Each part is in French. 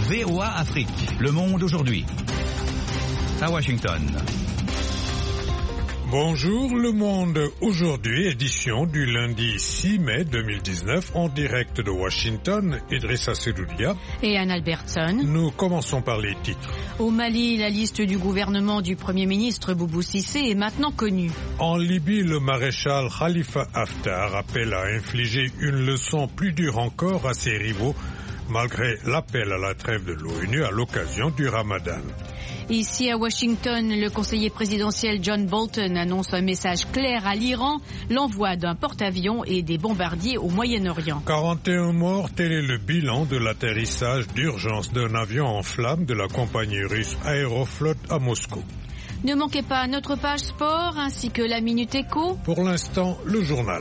VOA Afrique, le monde aujourd'hui. À Washington. Bonjour le monde, aujourd'hui édition du lundi 6 mai 2019 en direct de Washington, Idrissa Sedoudia et Anne Albertson. Nous commençons par les titres. Au Mali, la liste du gouvernement du Premier ministre Boubou Cissé est maintenant connue. En Libye, le maréchal Khalifa Haftar appelle à infliger une leçon plus dure encore à ses rivaux malgré l'appel à la trêve de l'ONU à l'occasion du Ramadan. Ici à Washington, le conseiller présidentiel John Bolton annonce un message clair à l'Iran, l'envoi d'un porte-avions et des bombardiers au Moyen-Orient. 41 morts, tel est le bilan de l'atterrissage d'urgence d'un avion en flammes de la compagnie russe Aeroflot à Moscou. Ne manquez pas notre page sport ainsi que la Minute Éco. Pour l'instant, le journal.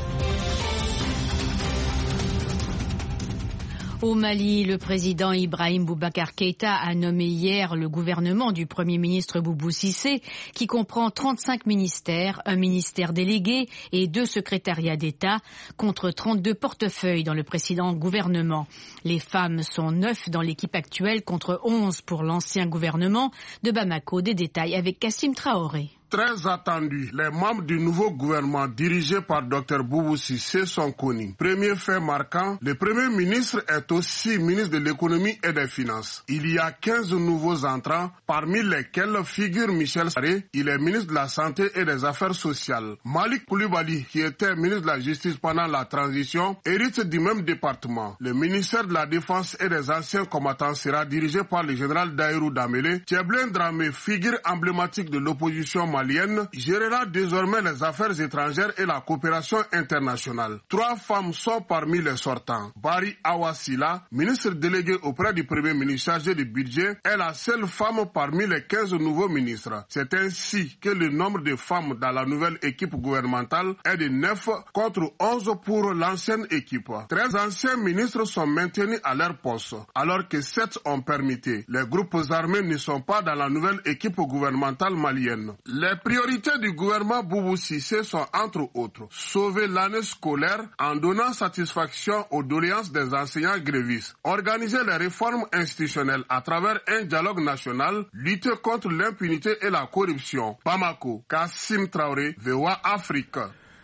Au Mali, le président Ibrahim Boubacar Keïta a nommé hier le gouvernement du Premier ministre Boubou Cissé, qui comprend 35 ministères, un ministère délégué et 2 secrétariats d'État, contre 32 portefeuilles dans le précédent gouvernement. Les femmes sont 9 dans l'équipe actuelle contre 11 pour l'ancien gouvernement de Bamako. Des détails avec Kassim Traoré. Très attendu, les membres du nouveau gouvernement dirigé par Dr Boubou Cissé sont connus. Premier fait marquant, le Premier ministre est aussi ministre de l'économie et des finances. Il y a 15 nouveaux entrants, parmi lesquels figure Michel Sarré, il est ministre de la Santé et des Affaires sociales. Malik Koulibaly, qui était ministre de la Justice pendant la transition, hérite du même département. Le ministère de la Défense et des Anciens combattants sera dirigé par le général Daïrou Damélé. Tcheblin Dramé, figure emblématique de l'opposition malienne, gérera désormais les affaires étrangères et la coopération internationale. 3 femmes sont parmi les sortants. Bari Awasila, ministre déléguée auprès du Premier ministre chargé du budget, est la seule femme parmi les 15 nouveaux ministres. C'est ainsi que le nombre de femmes dans la nouvelle équipe gouvernementale est de 9 contre 11 pour l'ancienne équipe. 13 anciens ministres sont maintenus à leur poste, alors que 7 ont permuté. Les groupes armés ne sont pas dans la nouvelle équipe gouvernementale malienne. Les priorités du gouvernement Boubou Cissé sont entre autres sauver l'année scolaire en donnant satisfaction aux doléances des enseignants grévistes, organiser les réformes institutionnelles à travers un dialogue national, lutter contre l'impunité et la corruption. Bamako, Kassim Traoré, VOA Afrique.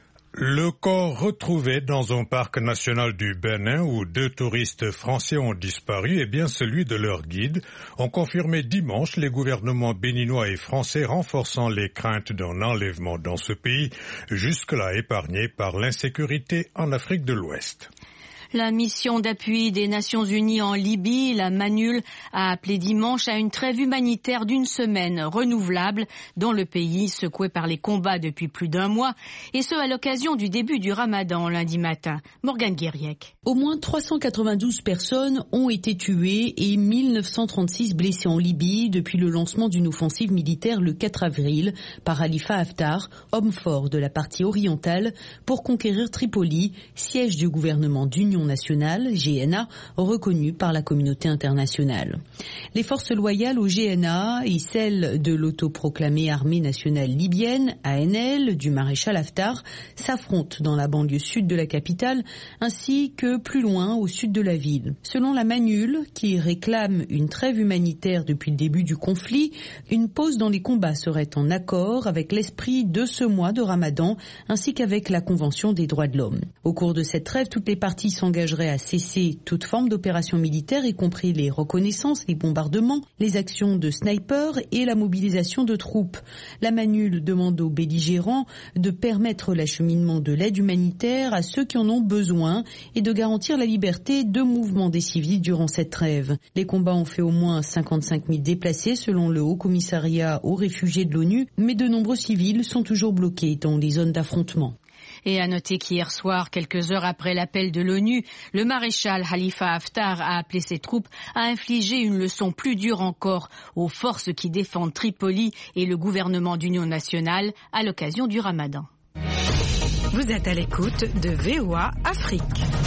Le corps retrouvé dans un parc national du Bénin où 2 touristes français ont disparu est bien celui de leur guide, ont confirmé dimanche les gouvernements béninois et français renforçant les craintes d'un enlèvement dans ce pays, jusque-là épargné par l'insécurité en Afrique de l'Ouest. La mission d'appui des Nations Unies en Libye, la MANUL, a appelé dimanche à une trêve humanitaire d'1 semaine renouvelable dans le pays secoué par les combats depuis plus d'1 mois, et ce à l'occasion du début du Ramadan lundi matin. Morgane Guériec. Au moins 392 personnes ont été tuées et 1936 blessées en Libye depuis le lancement d'une offensive militaire le 4 avril par Khalifa Haftar, homme fort de la partie orientale, pour conquérir Tripoli, siège du gouvernement d'union nationale, GNA, reconnu par la communauté internationale. Les forces loyales au GNA et celles de l'autoproclamée armée nationale libyenne, ANL, du maréchal Haftar, s'affrontent dans la banlieue sud de la capitale, ainsi que plus loin au sud de la ville. Selon la MANUL, qui réclame une trêve humanitaire depuis le début du conflit, une pause dans les combats serait en accord avec l'esprit de ce mois de Ramadan, ainsi qu'avec la Convention des droits de l'homme. Au cours de cette trêve, toutes les parties s'engagerait à cesser toute forme d'opération militaire, y compris les reconnaissances, les bombardements, les actions de snipers et la mobilisation de troupes. La MANUL demande aux belligérants de permettre l'acheminement de l'aide humanitaire à ceux qui en ont besoin et de garantir la liberté de mouvement des civils durant cette trêve. Les combats ont fait au moins 55 000 déplacés selon le Haut Commissariat aux réfugiés de l'ONU, mais de nombreux civils sont toujours bloqués dans les zones d'affrontement. Et à noter qu'hier soir, quelques heures après l'appel de l'ONU, le maréchal Khalifa Haftar a appelé ses troupes à infliger une leçon plus dure encore aux forces qui défendent Tripoli et le gouvernement d'union nationale à l'occasion du Ramadan. Vous êtes à l'écoute de VOA Afrique.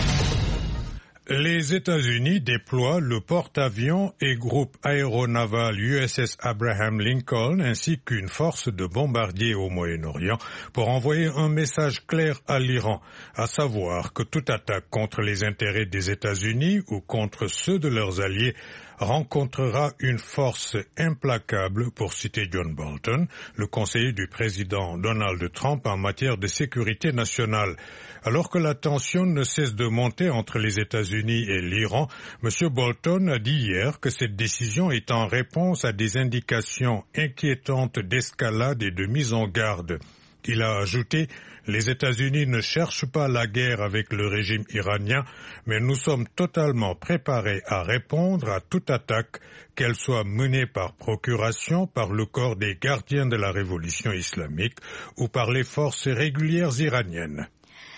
Les États-Unis déploient le porte-avions et groupe aéronaval USS Abraham Lincoln ainsi qu'une force de bombardiers au Moyen-Orient pour envoyer un message clair à l'Iran, à savoir que toute attaque contre les intérêts des États-Unis ou contre ceux de leurs alliés rencontrera une force implacable, pour citer John Bolton, le conseiller du président Donald Trump en matière de sécurité nationale. Alors que la tension ne cesse de monter entre les États-Unis et l'Iran, M. Bolton a dit hier que cette décision est en réponse à des indications inquiétantes d'escalade et de mise en garde. Il a ajouté « Les États-Unis ne cherchent pas la guerre avec le régime iranien, mais nous sommes totalement préparés à répondre à toute attaque, qu'elle soit menée par procuration, par le corps des gardiens de la révolution islamique ou par les forces régulières iraniennes. »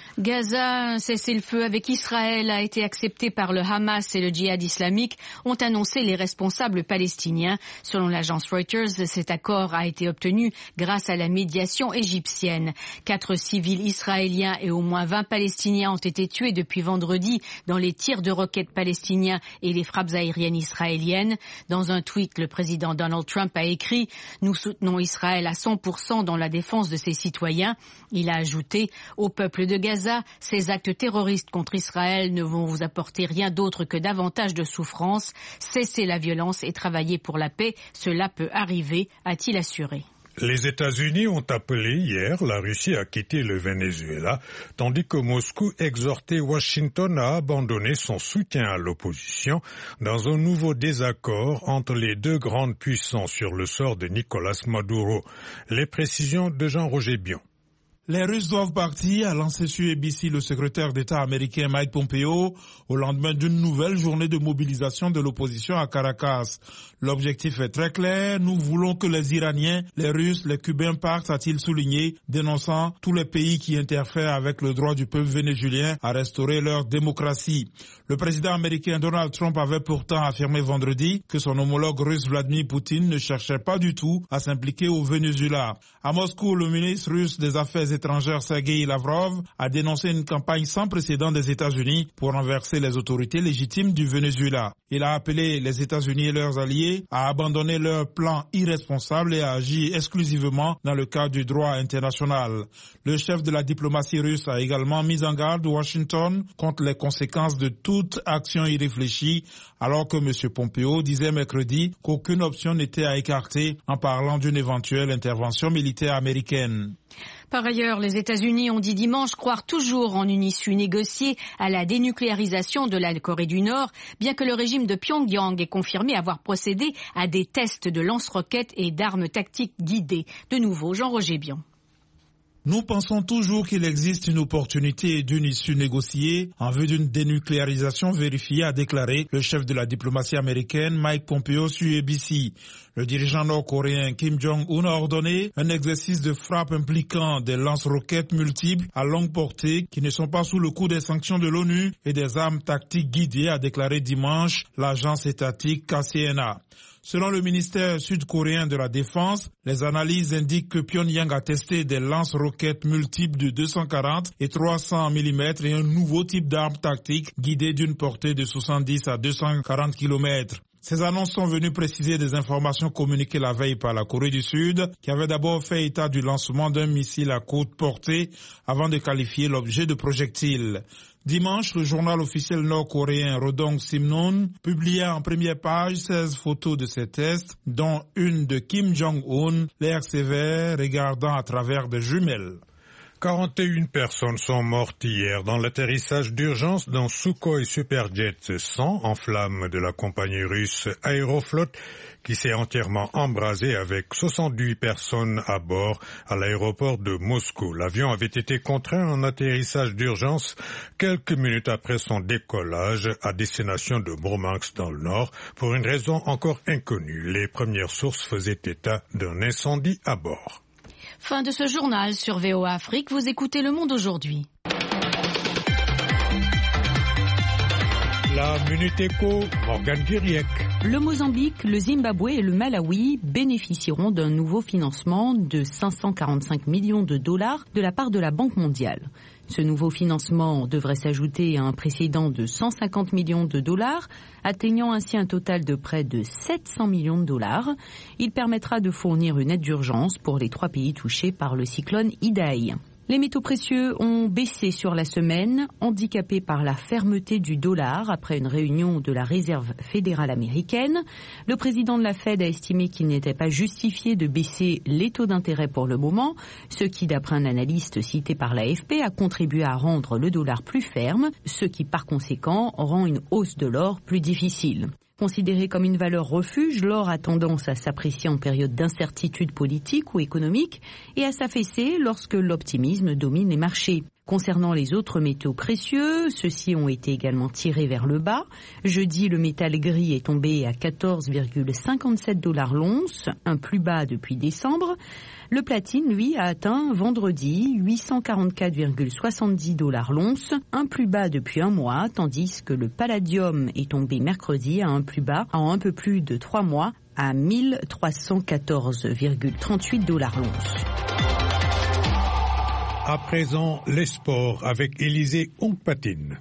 Gaza, un cessez-le-feu avec Israël a été accepté par le Hamas et le djihad islamique, ont annoncé les responsables palestiniens. Selon l'agence Reuters, cet accord a été obtenu grâce à la médiation égyptienne. 4 civils israéliens et au moins 20 Palestiniens ont été tués depuis vendredi dans les tirs de roquettes palestiniens et les frappes aériennes israéliennes. Dans un tweet, le président Donald Trump a écrit « Nous soutenons Israël à 100% dans la défense de ses citoyens ». Il a ajouté « Au peuple de Gaza, ces actes terroristes contre Israël ne vont vous apporter rien d'autre que davantage de souffrance. Cessez la violence et travaillez pour la paix. Cela peut arriver », a-t-il assuré. Les États-Unis ont appelé hier la Russie à quitter le Venezuela, tandis que Moscou exhortait Washington à abandonner son soutien à l'opposition dans un nouveau désaccord entre les deux grandes puissances sur le sort de Nicolás Maduro. Les précisions de Jean-Roger Bion. Les Russes doivent partir, a lancé sur ABC le secrétaire d'État américain Mike Pompeo au lendemain d'une nouvelle journée de mobilisation de l'opposition à Caracas. L'objectif est très clair, nous voulons que les Iraniens, les Russes, les Cubains partent, a-t-il souligné, dénonçant tous les pays qui interfèrent avec le droit du peuple vénézuélien à restaurer leur démocratie. Le président américain Donald Trump avait pourtant affirmé vendredi que son homologue russe Vladimir Poutine ne cherchait pas du tout à s'impliquer au Venezuela. À Moscou, le ministre russe des Affaires étrangères Sergei Lavrov a dénoncé une campagne sans précédent des États-Unis pour renverser les autorités légitimes du Venezuela. Il a appelé les États-Unis et leurs alliés à abandonner leur plan irresponsable et à agir exclusivement dans le cadre du droit international. Le chef de la diplomatie russe a également mis en garde Washington contre les conséquences de toute action irréfléchie, alors que M. Pompeo disait mercredi qu'aucune option n'était à écarter en parlant d'une éventuelle intervention militaire américaine. Par ailleurs, les États-Unis ont dit dimanche croire toujours en une issue négociée à la dénucléarisation de la Corée du Nord, bien que le régime de Pyongyang ait confirmé avoir procédé à des tests de lance-roquettes et d'armes tactiques guidées. De nouveau, Jean-Roger Bion. Nous pensons toujours qu'il existe une opportunité d'une issue négociée en vue d'une dénucléarisation vérifiée, a déclaré le chef de la diplomatie américaine Mike Pompeo sur ABC. Le dirigeant nord-coréen Kim Jong-un a ordonné un exercice de frappe impliquant des lance-roquettes multiples à longue portée qui ne sont pas sous le coup des sanctions de l'ONU et des armes tactiques guidées, a déclaré dimanche l'agence étatique KCNA. Selon le ministère sud-coréen de la Défense, les analyses indiquent que Pyongyang a testé des lance-roquettes multiples de 240 et 300 mm et un nouveau type d'arme tactique guidée d'une portée de 70 à 240 km. Ces annonces sont venues préciser des informations communiquées la veille par la Corée du Sud, qui avait d'abord fait état du lancement d'un missile à courte portée avant de qualifier l'objet de projectile. Dimanche, le journal officiel nord-coréen Rodong Simnon publiait en première page 16 photos de ces tests, dont une de Kim Jong-un, l'air sévère regardant à travers des jumelles. 41 personnes sont mortes hier dans l'atterrissage d'urgence d'un Sukhoi Superjet 100 en flammes de la compagnie russe Aeroflot qui s'est entièrement embrasé avec 68 personnes à bord à l'aéroport de Moscou. L'avion avait été contraint en atterrissage d'urgence quelques minutes après son décollage à destination de Murmansk dans le nord pour une raison encore inconnue. Les premières sources faisaient état d'un incendie à bord. Fin de ce journal sur VOA Afrique. Vous écoutez Le Monde aujourd'hui. La Minute Éco, Morgane Guiriec. Le Mozambique, le Zimbabwe et le Malawi bénéficieront d'un nouveau financement de 545 millions de dollars de la part de la Banque mondiale. Ce nouveau financement devrait s'ajouter à un précédent de 150 millions de dollars, atteignant ainsi un total de près de 700 millions de dollars. Il permettra de fournir une aide d'urgence pour les 3 pays touchés par le cyclone Idai. Les métaux précieux ont baissé sur la semaine, handicapés par la fermeté du dollar après une réunion de la Réserve fédérale américaine. Le président de la Fed a estimé qu'il n'était pas justifié de baisser les taux d'intérêt pour le moment, ce qui, d'après un analyste cité par l'AFP, a contribué à rendre le dollar plus ferme, ce qui, par conséquent, rend une hausse de l'or plus difficile. Considéré comme une valeur refuge, l'or a tendance à s'apprécier en période d'incertitude politique ou économique et à s'affaisser lorsque l'optimisme domine les marchés. Concernant les autres métaux précieux, ceux-ci ont été également tirés vers le bas. Jeudi, le métal gris est tombé à 14,57 $ l'once, un plus bas depuis décembre. Le platine, lui, a atteint vendredi 844,70 $ l'once, un plus bas depuis un mois, tandis que le palladium est tombé mercredi à un plus bas en un peu plus de 3 mois à 1314,38 $ l'once. À présent, les sports avec Élisée Ongpatine.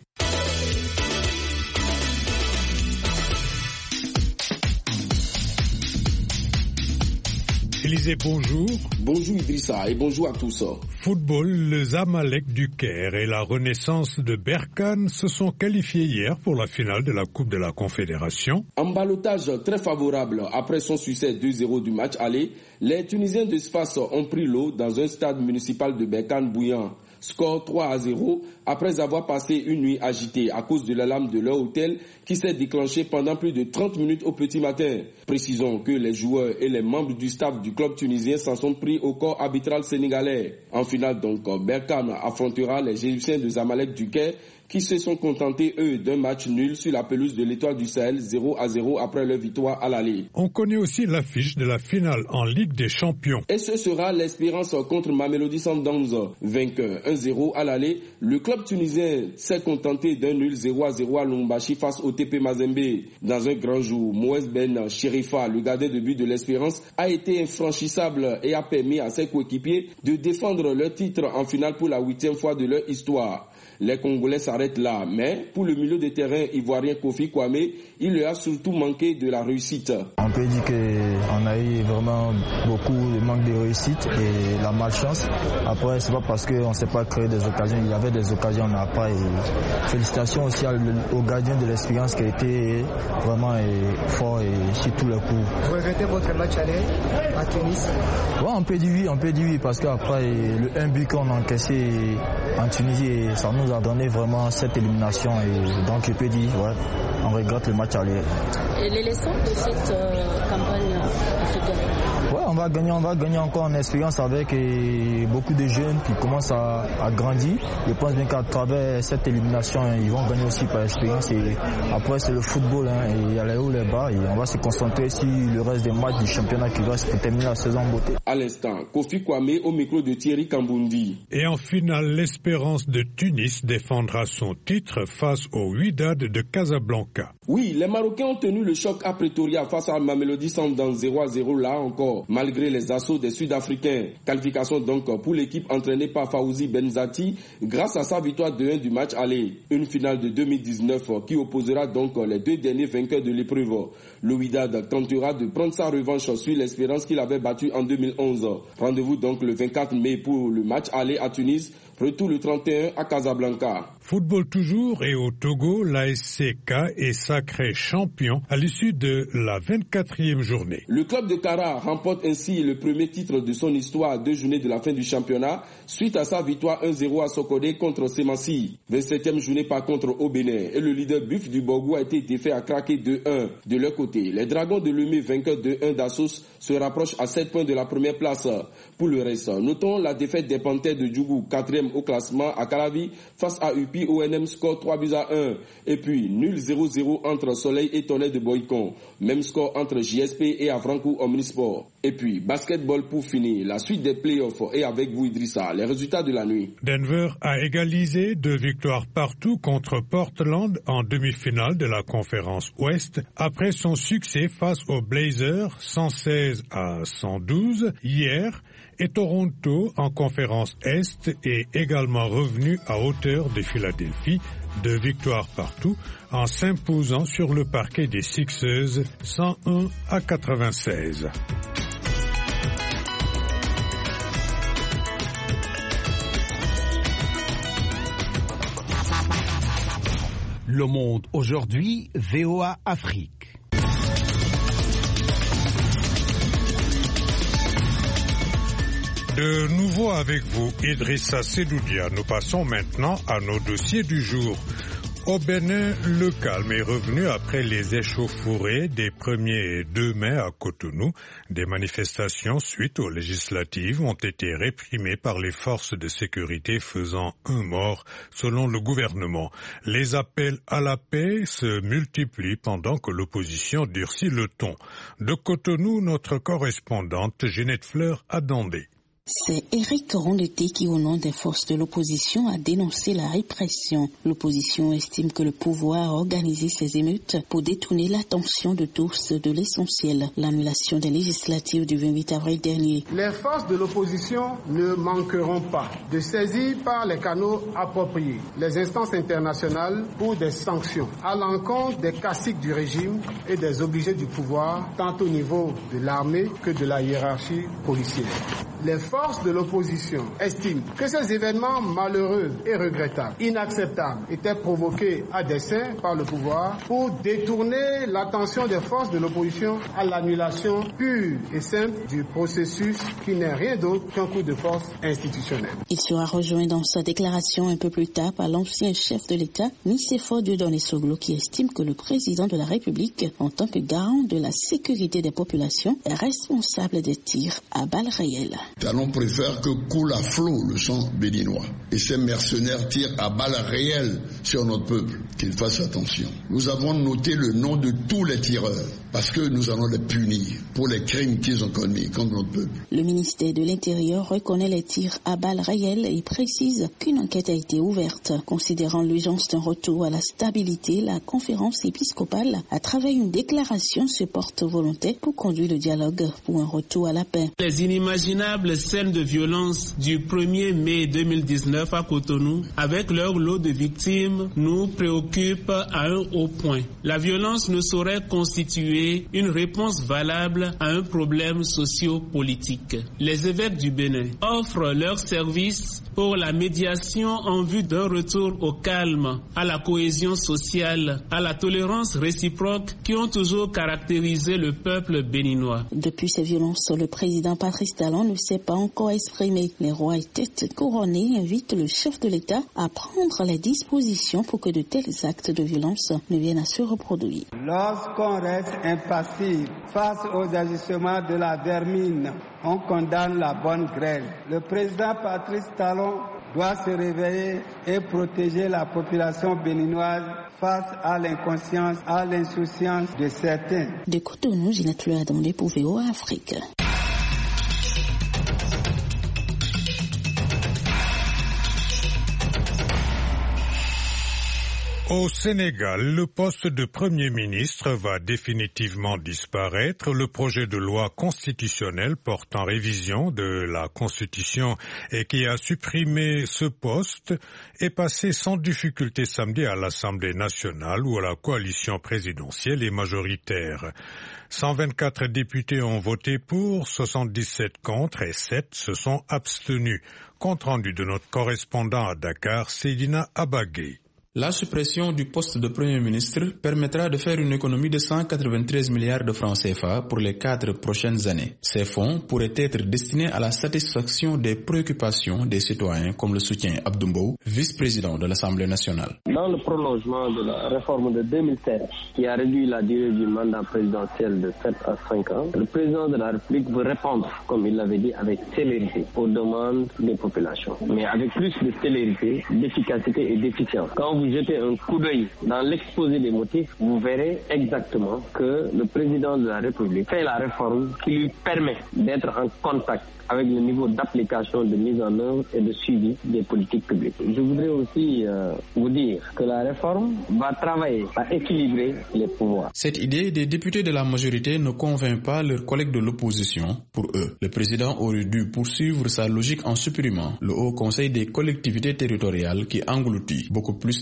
Élisée, bonjour. Bonjour Idrissa et bonjour à tous. Football, le Zamalek du Caire et la Renaissance de Berkane se sont qualifiés hier pour la finale de la Coupe de la Confédération. En ballottage très favorable après son succès 2-0 du match aller, les Tunisiens de Sfax ont pris l'eau dans un stade municipal de Berkane bouillant. Score 3-0 après avoir passé une nuit agitée à cause de l'alarme de leur hôtel qui s'est déclenchée pendant plus de 30 minutes au petit matin. Précisons que les joueurs et les membres du staff du club tunisien s'en sont pris au corps arbitral sénégalais. En finale donc, Berkane affrontera les Égyptiens de Zamalek du Caire qui se sont contentés, eux, d'un match nul sur la pelouse de l'Étoile du Sahel, 0-0 après leur victoire à l'aller. On connaît aussi l'affiche de la finale en Ligue des Champions. Et ce sera l'Espérance contre Mamelodi Sundowns. Vainqueur 1-0 à l'aller, le club tunisien s'est contenté d'un nul 0-0 à Lubumbashi face au TP Mazembe. Dans un grand jour, Moez Ben Cherifa, le gardien de but de l'Espérance, a été infranchissable et a permis à ses coéquipiers de défendre leur titre en finale pour la 8e fois de leur histoire. Les Congolais s'arrêtent là, mais pour le milieu de terrain ivoirien Kofi Kwame, il lui a surtout manqué de la réussite. On peut dire qu'on a eu vraiment beaucoup de manque de réussite et la malchance. Après, c'est pas parce qu'on ne s'est pas créé des occasions, il y avait des occasions, on n'a pas. Et félicitations aussi au gardien de l'Espérance qui a été vraiment fort et sur tous les coups. Vous regrettez votre match aller à Tunis? Ouais, on peut dire oui, parce qu'après le 1 but qu'on a encaissé en Tunisie, ça nous a donné vraiment cette élimination et donc je peux dire on regrette le match aller. Et les leçons de cette campagne africaine? Ouais, on va gagner encore en expérience avec beaucoup de jeunes qui commencent à grandir. Je pense bien qu'à travers cette élimination, ils vont gagner aussi par expérience et après c'est le football et il y a les hauts les bas et on va se concentrer sur le reste des matchs du championnat qui reste pour terminer la saison en beauté. À l'instant, Kofi Kwame au micro de Thierry Kamboundi. Et en finale, l'Espérance de Tunis défendra son titre face au Wydad de Casablanca. Oui, les Marocains ont tenu le choc à Pretoria face à Mamelodi Sundowns 0-0 là encore, malgré les assauts des Sud-Africains. Qualification donc pour l'équipe entraînée par Fawzi Benzati grâce à sa victoire 2-1 du match aller. Une finale de 2019 qui opposera donc les deux derniers vainqueurs de l'épreuve. Le Wydad tentera de prendre sa revanche sur l'Espérance qu'il avait battue en 2011. Rendez-vous donc le 24 mai pour le match aller à Tunis. Retour le 31 à Casablanca. Football toujours et au Togo, l'ASCK est sacré champion à l'issue de la 24e journée. Le club de Kara remporte ainsi le premier titre de son histoire à 2 journées de la fin du championnat suite à sa victoire 1-0 à Sokodé contre Semassi. 27e journée par contre au Bénin et le leader Buff du Borgou a été défait à craquer 2-1. De leur côté, les Dragons de Lemay vainqueurs 2-1 d'Assos se rapprochent à 7 points de la première place. Pour le reste, notons la défaite des Panthères de Djougou, 4e au classement à Calavi face à UPI ONM score 3-1 et puis nul 0-0 entre Soleil et Tonnerre de Boycon, même score entre JSP et Avrankou Omnisport. Et puis basketball pour finir, la suite des playoffs et avec vous Idrissa, les résultats de la nuit. Denver a égalisé 2 victoires partout contre Portland en demi-finale de la conférence Ouest après son succès face aux Blazers 116-112 hier. Et Toronto, en conférence Est, est également revenu à hauteur de Philadelphie, 2 victoires partout, en s'imposant sur le parquet des Sixers 101-96. Le Monde aujourd'hui, VOA Afrique. De nouveau avec vous, Idrissa Sedoudia. Nous passons maintenant à nos dossiers du jour. Au Bénin, le calme est revenu après les échauffourées des 1er et 2 mai à Cotonou. Des manifestations suite aux législatives ont été réprimées par les forces de sécurité, faisant 1 mort selon le gouvernement. Les appels à la paix se multiplient pendant que l'opposition durcit le ton. De Cotonou, notre correspondante Ginette Fleur a Dandé. C'est Éric Rondeté qui, au nom des forces de l'opposition, a dénoncé la répression. L'opposition estime que le pouvoir a organisé ces émeutes pour détourner l'attention de tous de l'essentiel, l'annulation des législatives du 28 avril dernier. Les forces de l'opposition ne manqueront pas de saisir par les canaux appropriés les instances internationales pour des sanctions à l'encontre des caciques du régime et des obligés du pouvoir, tant au niveau de l'armée que de la hiérarchie policière. Les forces de l'opposition estiment que ces événements malheureux et regrettables, inacceptables, étaient provoqués à dessein par le pouvoir pour détourner l'attention des forces de l'opposition à l'annulation pure et simple du processus qui n'est rien d'autre qu'un coup de force institutionnel. Il sera rejoint dans sa déclaration un peu plus tard par l'ancien chef de l'État, Nicéphore Dieudonné Soglo, qui estime que le président de la République, en tant que garant de la sécurité des populations, est responsable des tirs à balles réelles. Talon préfère que coule à flot le sang béninois. Et ces mercenaires tirent à balles réelles sur notre peuple. Qu'ils fassent attention. Nous avons noté le nom de tous les tireurs parce que nous allons les punir pour les crimes qu'ils ont commis contre notre peuple. Le ministère de l'Intérieur reconnaît les tirs à balles réelles et précise qu'une enquête a été ouverte. Considérant l'urgence d'un retour à la stabilité, la conférence épiscopale, à travers une déclaration, se porte volontaire pour conduire le dialogue pour un retour à la paix. Les inimaginables scènes de violence du 1er mai 2019 à Cotonou, avec leur lot de victimes, nous préoccupent à un haut point. La violence ne saurait constituer une réponse valable à un problème socio-politique. Les évêques du Bénin offrent leurs services pour la médiation en vue d'un retour au calme, à la cohésion sociale, à la tolérance réciproque qui ont toujours caractérisé le peuple béninois. Depuis ces violences, le président Patrice Talon ne s'est pas encore exprimé. Les rois et têtes couronnées invitent le chef de l'État à prendre les dispositions pour que de tels actes de violence ne viennent à se reproduire. Lorsqu'on reste impassible face aux agissements de la vermine, on condamne la bonne grêle. Le président Patrice Talon doit se réveiller et protéger la population béninoise face à l'inconscience, à l'insouciance de certains. De Cotonou, Ginette Fleur Dandé pour VOA Afrique. Au Sénégal, le poste de Premier ministre va définitivement disparaître. Le projet de loi constitutionnelle portant révision de la Constitution et qui a supprimé ce poste est passé sans difficulté samedi à l'Assemblée nationale où la coalition présidentielle est majoritaire. 124 députés ont voté pour, 77 contre et 7 se sont abstenus. Compte rendu de notre correspondant à Dakar, Seydina Abagué. La suppression du poste de Premier ministre permettra de faire une économie de 193 milliards de francs CFA pour les 4 prochaines années. Ces fonds pourraient être destinés à la satisfaction des préoccupations des citoyens, comme le soutient Abdoumbo, vice-président de l'Assemblée nationale. Dans le prolongement de la réforme de 2016, qui a réduit la durée du mandat présidentiel de 7 à 5 ans, le président de la République veut répondre, comme il l'avait dit, avec célérité aux demandes des populations, mais avec plus de célérité, d'efficacité et d'efficience. Quand vous jetez un coup d'œil dans l'exposé des motifs, vous verrez exactement que le président de la République fait la réforme qui lui permet d'être en contact avec le niveau d'application, de mise en œuvre et de suivi des politiques publiques. Je voudrais aussi vous dire que la réforme va travailler à équilibrer les pouvoirs. Cette idée des députés de la majorité ne convainc pas leurs collègues de l'opposition. Pour eux, le président aurait dû poursuivre sa logique en supprimant le Haut Conseil des collectivités territoriales qui engloutit beaucoup plus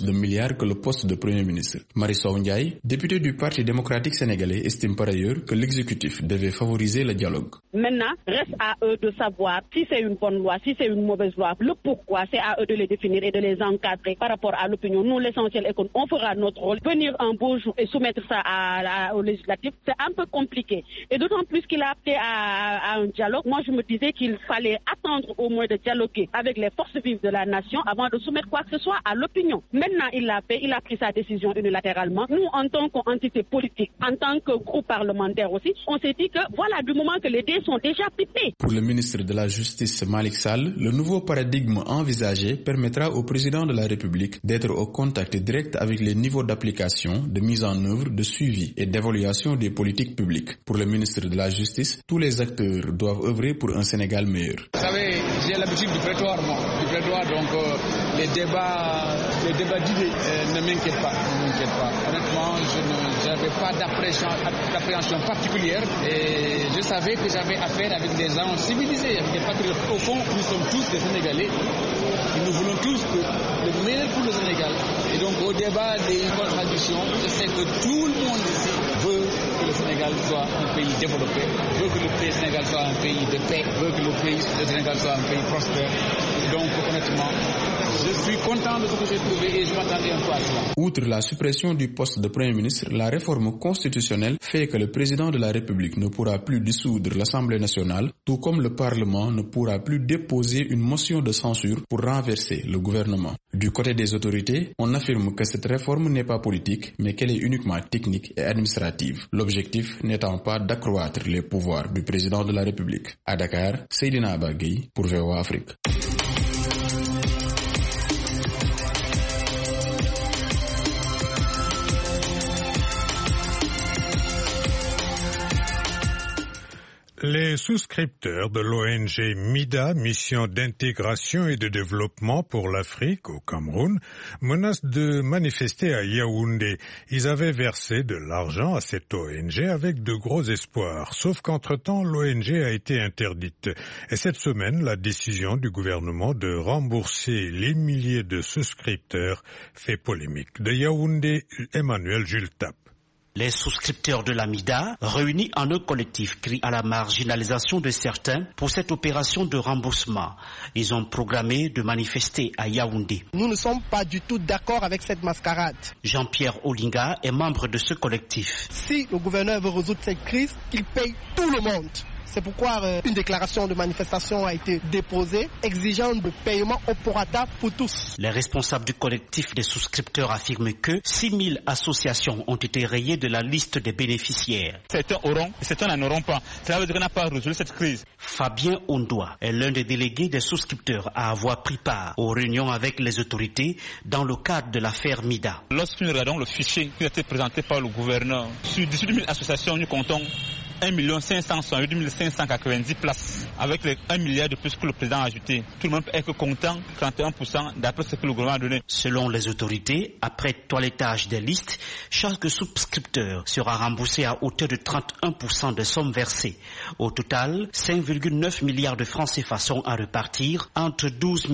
de milliards que le poste de Premier ministre. Marisol Ndiaye, députée du Parti démocratique sénégalais, estime par ailleurs que l'exécutif devait favoriser le dialogue. Maintenant, reste à eux de savoir si c'est une bonne loi, si c'est une mauvaise loi, le pourquoi, c'est à eux de les définir et de les encadrer par rapport à l'opinion. Nous, l'essentiel est qu'on fera notre rôle. Venir un beau jour et soumettre ça au législatif, c'est un peu compliqué. Et d'autant plus qu'il a appelé à un dialogue. Moi, je me disais qu'il fallait attendre au moins de dialoguer avec les forces vives de la nation avant de soumettre quoi que ce soit à l'opinion. Maintenant, il l'a fait, il a pris sa décision unilatéralement. Nous, en tant qu'entité politique, en tant que groupe parlementaire aussi, on s'est dit que voilà, du moment que les dés sont déjà pipés. Pour le ministre de la Justice Malick Sall, le nouveau paradigme envisagé permettra au président de la République d'être au contact direct avec les niveaux d'application, de mise en œuvre, de suivi et d'évaluation des politiques publiques. Pour le ministre de la Justice, tous les acteurs doivent œuvrer pour un Sénégal meilleur. Vous savez, j'ai l'habitude du prétoire, moi. Du prétoire, donc les débats d'idées ne m'inquiètent pas. Honnêtement, je n'avais pas d'appréhension particulière et je savais que j'avais affaire avec des gens civilisés, avec des patriotes. Au fond, nous sommes tous des Sénégalais et nous voulons tous le meilleur pour le Sénégal. Et donc au débat des contradictions, je sais que tout le monde ici veut que le Sénégal soit un pays développé, veut que le Sénégal soit un pays de paix, veut que le Sénégal soit un pays prospère. Et donc honnêtement, je suis content de ce que j'ai trouvé et je m'attendais un peu à cela. Outre la suppression du poste de Premier ministre, la réforme constitutionnelle fait que le président de la République ne pourra plus dissoudre l'Assemblée nationale, tout comme le Parlement ne pourra plus déposer une motion de censure pour renverser le gouvernement. Du côté des autorités, on affirme que cette réforme n'est pas politique, mais qu'elle est uniquement technique et administrative. L'objectif n'étant pas d'accroître les pouvoirs du président de la République. À Dakar, Seydina Abagui pour VOA Afrique. Les souscripteurs de l'ONG MIDA, Mission d'intégration et de développement pour l'Afrique au Cameroun, menacent de manifester à Yaoundé. Ils avaient versé de l'argent à cette ONG avec de gros espoirs, sauf qu'entre-temps, l'ONG a été interdite. Et cette semaine, la décision du gouvernement de rembourser les milliers de souscripteurs fait polémique. De Yaoundé, Emmanuel Jultap. Les souscripteurs de la MIDA, réunis en un collectif, crient à la marginalisation de certains pour cette opération de remboursement. Ils ont programmé de manifester à Yaoundé. Nous ne sommes pas du tout d'accord avec cette mascarade. Jean-Pierre Olinga est membre de ce collectif. Si le gouverneur veut résoudre cette crise, qu'il paye tout le monde. C'est pourquoi une déclaration de manifestation a été déposée, exigeant le paiement au prorata pour tous. Les responsables du collectif des souscripteurs affirment que 6000 associations ont été rayées de la liste des bénéficiaires. Certains auront, certains n'en auront pas. Cela veut dire qu'on n'a pas résolu cette crise. Fabien Ondoa est l'un des délégués des souscripteurs à avoir pris part aux réunions avec les autorités dans le cadre de l'affaire MIDA. Lorsque nous regardons le fichier qui a été présenté par le gouverneur, sur 18 000 associations, nous comptons 1 568 590 places, avec les 1 milliard de plus que le président a ajouté. Tout le monde peut être content, 31% d'après ce que le gouvernement a donné. Selon les autorités, après toilettage des listes, chaque souscripteur sera remboursé à hauteur de 31% des sommes versées. Au total, 5,9 milliards de francs CFA sont à repartir entre 12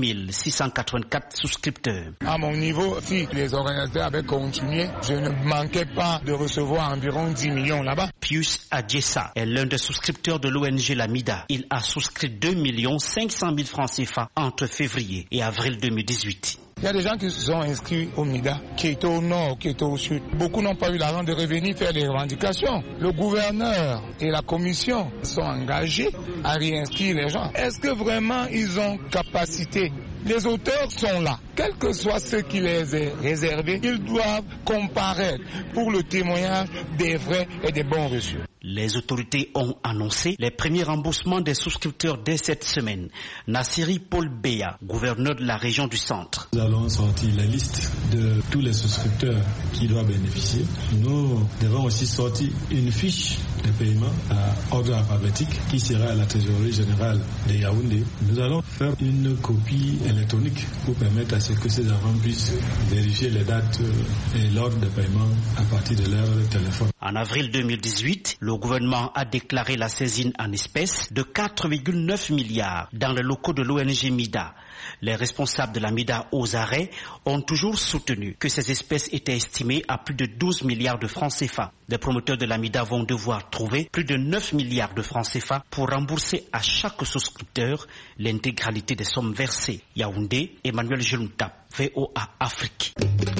684 souscripteurs. À mon niveau, si les organisateurs avaient continué, je ne manquais pas de recevoir environ 10 millions là-bas. Pius Adjessa est l'un des souscripteurs de l'ONG La MIDA. Il a souscrit 2 500 000 francs CFA entre février et avril 2018. Il y a des gens qui se sont inscrits au MIDA, qui étaient au nord, qui étaient au sud. Beaucoup n'ont pas eu l'argent de revenir faire des revendications. Le gouverneur et la commission sont engagés à réinscrire les gens. Est-ce que vraiment ils ont capacité? Les auteurs sont là. Quel que soit ce qui les est réservé, ils doivent comparaître pour le témoignage des vrais et des bons reçus. Les autorités ont annoncé les premiers remboursements des souscripteurs dès cette semaine. Nassiri Paul Beya, gouverneur de la région du centre. Nous allons sortir la liste de tous les souscripteurs qui doivent bénéficier. Nous devons aussi sortir une fiche de paiement à ordre alphabétique qui sera à la trésorerie générale de Yaoundé. Nous allons faire une copie électronique pour permettre à ce que ces enfants puissent vérifier les dates et l'ordre de paiement à partir de leur téléphone. En avril 2018, le gouvernement a déclaré la saisine en espèces de 4,9 milliards dans les locaux de l'ONG MIDA. Les responsables de la MIDA aux arrêts ont toujours soutenu que ces espèces étaient estimées à plus de 12 milliards de francs CFA. Les promoteurs de la MIDA vont devoir trouver plus de 9 milliards de francs CFA pour rembourser à chaque souscripteur l'intégralité des sommes versées. Yaoundé, Emmanuel Jelunta, VOA Afrique.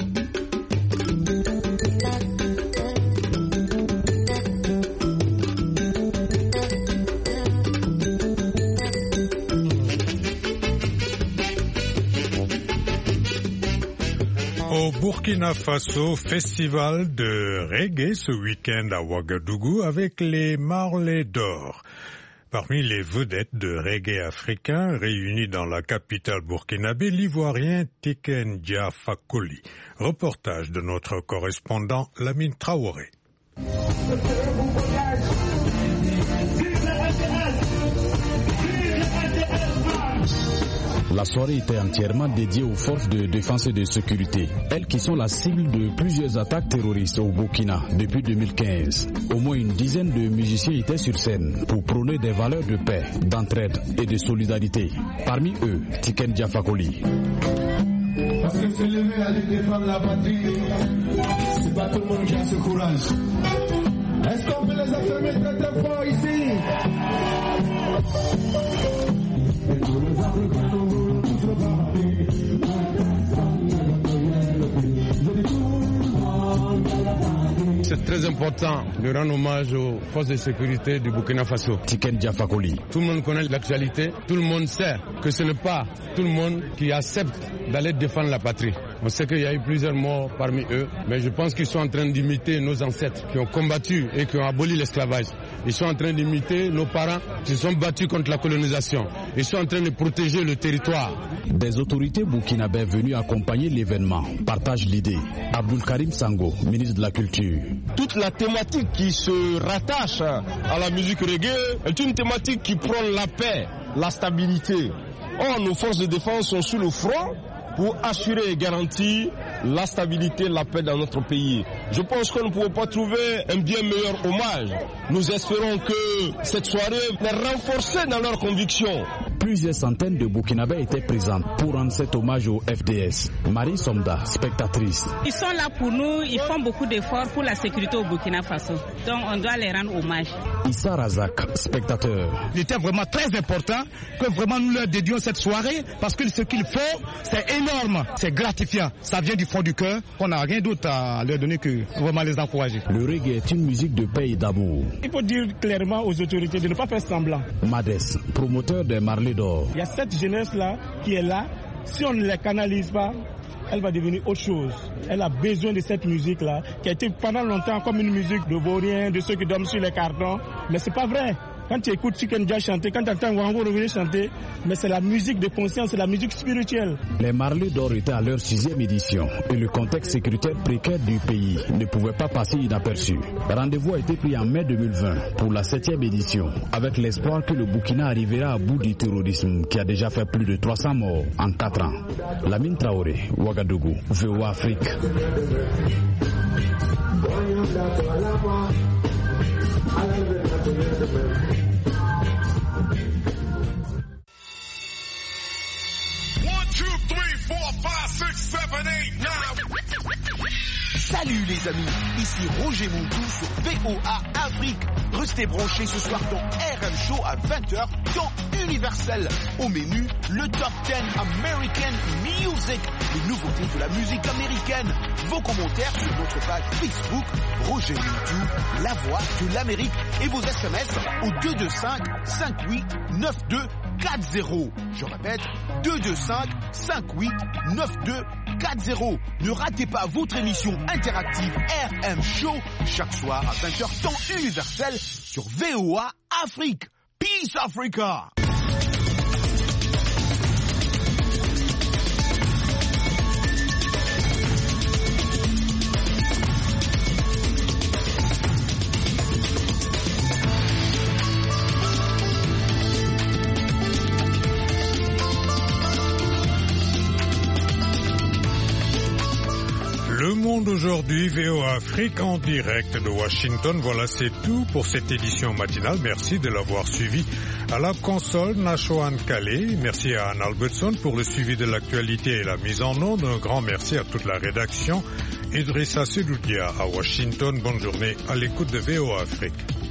Au Burkina Faso, festival de reggae ce week-end à Ouagadougou avec les Marley d'Or. Parmi les vedettes de reggae africain réunies dans la capitale burkinabé, l'ivoirien Tiken Jah Fakoly. Reportage de notre correspondant Lamine Traoré. La soirée était entièrement dédiée aux forces de défense et de sécurité, elles qui sont la cible de plusieurs attaques terroristes au Burkina depuis 2015. Au moins une dizaine de musiciens étaient sur scène pour prôner des valeurs de paix, d'entraide et de solidarité. Parmi eux, Tiken Jah Fakoly. Parce que se lever à défendre la patrie, c'est pas tout le monde qui a ce courage. Est-ce qu'on peut les affirmer très très fort ici? C'est très important de rendre hommage aux forces de sécurité du Burkina Faso. Tiken Jah Fakoly. Tout le monde connaît l'actualité, tout le monde sait que ce n'est pas tout le monde qui accepte d'aller défendre la patrie. On sait qu'il y a eu plusieurs morts parmi eux, mais je pense qu'ils sont en train d'imiter nos ancêtres qui ont combattu et qui ont aboli l'esclavage. Ils sont en train d'imiter nos parents qui se sont battus contre la colonisation. Ils sont en train de protéger le territoire. Des autorités burkinabées venues accompagner l'événement partagent l'idée. Abdul Karim Sango, ministre de la Culture. Toute la thématique qui se rattache à la musique reggae est une thématique qui prône la paix, la stabilité. Or, nos forces de défense sont sur le front pour assurer et garantir la stabilité, la paix dans notre pays. Je pense qu'on ne pouvait pas trouver un bien meilleur hommage. Nous espérons que cette soirée les renforcer dans leurs convictions. Plusieurs centaines de Burkinabés étaient présentes pour rendre cet hommage au FDS. Marie Somda, spectatrice. Ils sont là pour nous, ils font beaucoup d'efforts pour la sécurité au Burkina Faso. Donc on doit les rendre hommage. Issa Razak, spectateur. Il était vraiment très important que vraiment nous leur dédions cette soirée parce que ce qu'il faut, c'est énorme, c'est gratifiant. Ça vient du fond du cœur, on n'a rien d'autre à leur donner que vraiment les encourager. Le reggae est une musique de paix et d'amour. Il faut dire clairement aux autorités de ne pas faire semblant. Madès, promoteur des Marley d'Or. Il y a cette jeunesse-là qui est là. Si on ne les canalise pas, elle va devenir autre chose. Elle a besoin de cette musique-là, qui a été pendant longtemps comme une musique de vauriens, de ceux qui dorment sur les cartons. Mais c'est pas vrai. Quand tu écoutes Tiken Jah chanter, quand tu entends Wango revenir chanter, mais c'est la musique de conscience, c'est la musique spirituelle. Les Marley d'Or étaient à leur 6e édition et le contexte sécuritaire précaire du pays ne pouvait pas passer inaperçu. Rendez-vous a été pris en mai 2020 pour la 7e édition avec l'espoir que le Burkina arrivera à bout du terrorisme qui a déjà fait plus de 300 morts en 4 ans. Lamine Traoré, Ouagadougou, VOA Afrique. Salut les amis, ici Roger Mountou sur VOA Afrique. Restez branchés ce soir dans RM Show à 20h dans Universel. Au menu, le Top 10 American Music, les nouveautés de la musique américaine. Vos commentaires sur notre page Facebook, Roger Mountou, la voix de l'Amérique. Et vos SMS au 225 58 92 40. Je répète, 225 58 92 40. Ne ratez pas votre émission interactive RM Show chaque soir à 20h temps universel sur VOA Afrique. Peace Africa! Le monde Monde aujourd'hui, VOA Afrique en direct de Washington. Voilà, c'est tout pour cette édition matinale. Merci de l'avoir suivi. À la console, Nashoan Kale. Merci à Anne Albertson pour le suivi de l'actualité et la mise en onde. Un grand merci à toute la rédaction. Idrissa Sedoudia à Washington. Bonne journée à l'écoute de VOA Afrique.